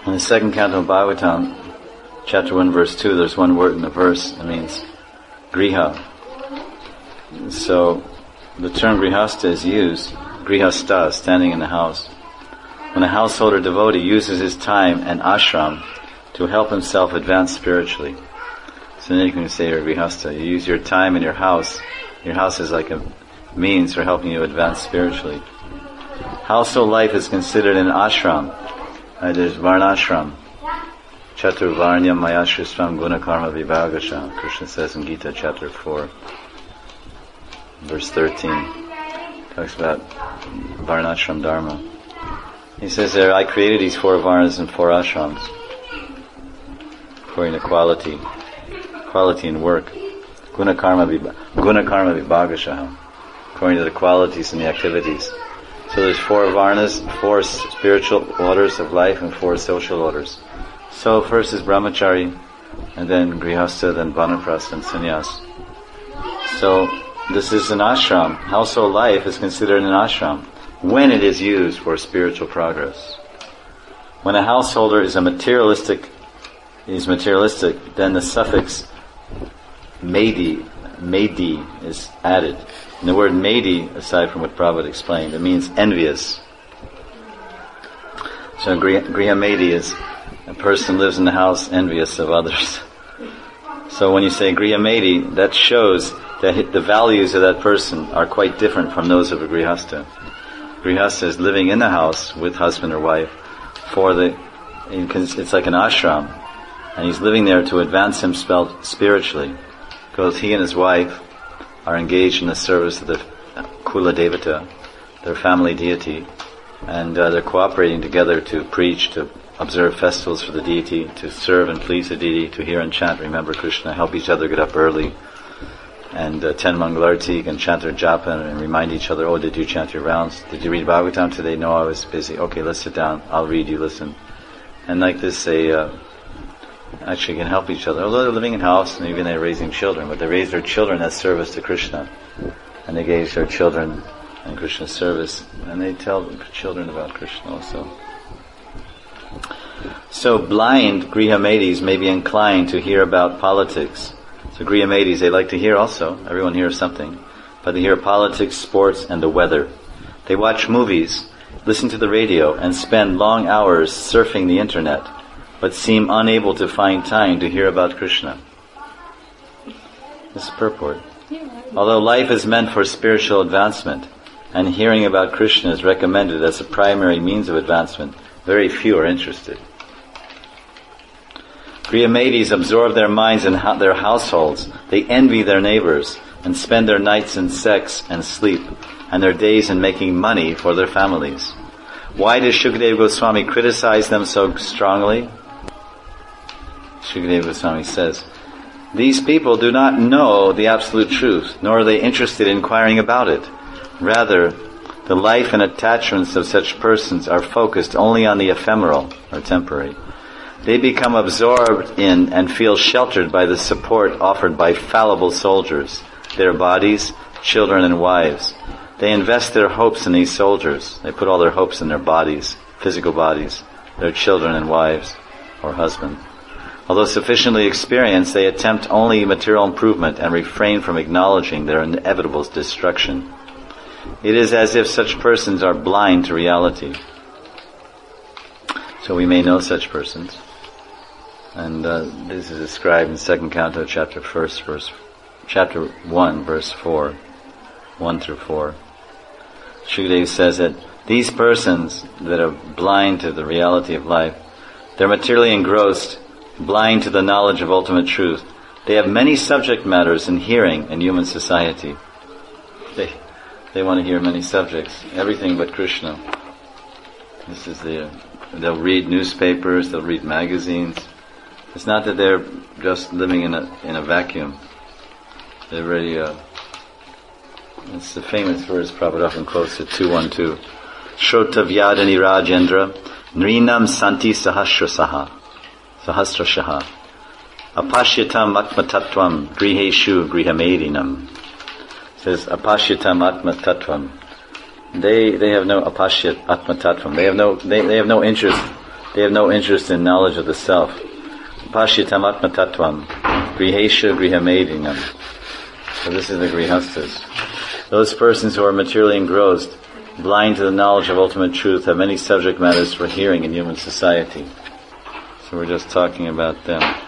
In the second canto of Bhagavatam, chapter 1, verse 2, there's one word in the verse that means griha. So the term grihasta is used, grihasta, standing in the house. When a householder devotee uses his time and ashram to help himself advance spiritually. So then you can say you're grihasta. You use your time in your house. Your house is like a means for helping you advance spiritually. Household life is considered an ashram. There's varnashram. Chatur varnyam mayashrisvam gunakarma vibhagasha. Krishna says in Gita chapter 4, verse 13. Talks about varnashram dharma. He says there, I created these 4 varnas and 4 ashrams according to quality in work. Gunakarma vibhagasha, according to the qualities and the activities. So there's 4 varnas, 4 spiritual orders of life, and 4 social orders. So first is brahmachari, and then grihastha, then vanaprastha and sannyas. So this is an ashram. Household life is considered an ashram when it is used for spiritual progress. When a householder is materialistic, then the suffix medi is added. And the word medi, aside from what Prabhupada explained, it means envious. So griha medi is a person lives in the house envious of others. So when you say griha medi, that shows that the values of that person are quite different from those of a grihastha. Grihastha is living in the house with husband or wife it's like an ashram, and he's living there to advance himself spiritually, because he and his wife are engaged in the service of the Kula Devata, their family deity, and they're cooperating together to preach, to observe festivals for the deity, to serve and please the deity, to hear and chant, remember Krishna, help each other get up early, and attend Mangalarti and chant their japa and remind each other, oh, did you chant your rounds? Did you read Bhagavatam today? No, I was busy. Okay, let's sit down. I'll read, you listen. And like this, they actually can help each other. Although they're living in house and even they're raising children, but they raise their children as service to Krishna. And they engage their children in Krishna's service. And they tell the children about Krishna also. So blind grihamedis may be inclined to hear about politics. So grihamedis, they like to hear also. Everyone hears something. But they hear politics, sports, and the weather. They watch movies, listen to the radio, and spend long hours surfing the internet, but seem unable to find time to hear about Krishna. This is purport. Although life is meant for spiritual advancement, and hearing about Krishna is recommended as a primary means of advancement, very few are interested. Grihamedis absorb their minds in their households. They envy their neighbors and spend their nights in sex and sleep, and their days in making money for their families. Why does Shukadeva Goswami criticize them so strongly? Shukadeva Goswami says, these people do not know the absolute truth, nor are they interested in inquiring about it. Rather, the life and attachments of such persons are focused only on the ephemeral or temporary. They become absorbed in and feel sheltered by the support offered by fallible soldiers, their bodies, children, and wives. They invest their hopes in these soldiers. They put all their hopes in their bodies, physical bodies, their children and wives, or husband. Although sufficiently experienced, they attempt only material improvement and refrain from acknowledging their inevitable destruction. It is as if such persons are blind to reality. So we may know such persons. And this is described in 2nd Canto, chapter 1, verse 4, 1 through 4. Shukadeva says that these persons that are blind to the reality of life, they're materially engrossed, blind to the knowledge of ultimate truth. They have many subject matters in hearing in human society. They want to hear many subjects, everything but Krishna. This is they'll read newspapers, they'll read magazines. It's not that they're just living in a vacuum. They're really, it's the famous verse Prabhupada often quotes at 212. Shrotavyadani Rajendra Nrinam Santi Sahasrasaha Apashyatam Atmatattvam Griheshu Grihamedinam. It says Apashyatam Atmatattvam. They have no apashyat Atmatattvam. They have no interest They have no interest in knowledge of the self. Pashyatam atma tattvam, grihesha grihamedinam. So this is the grihastas. Those persons who are materially engrossed, blind to the knowledge of ultimate truth, have many subject matters for hearing in human society. So we're just talking about them.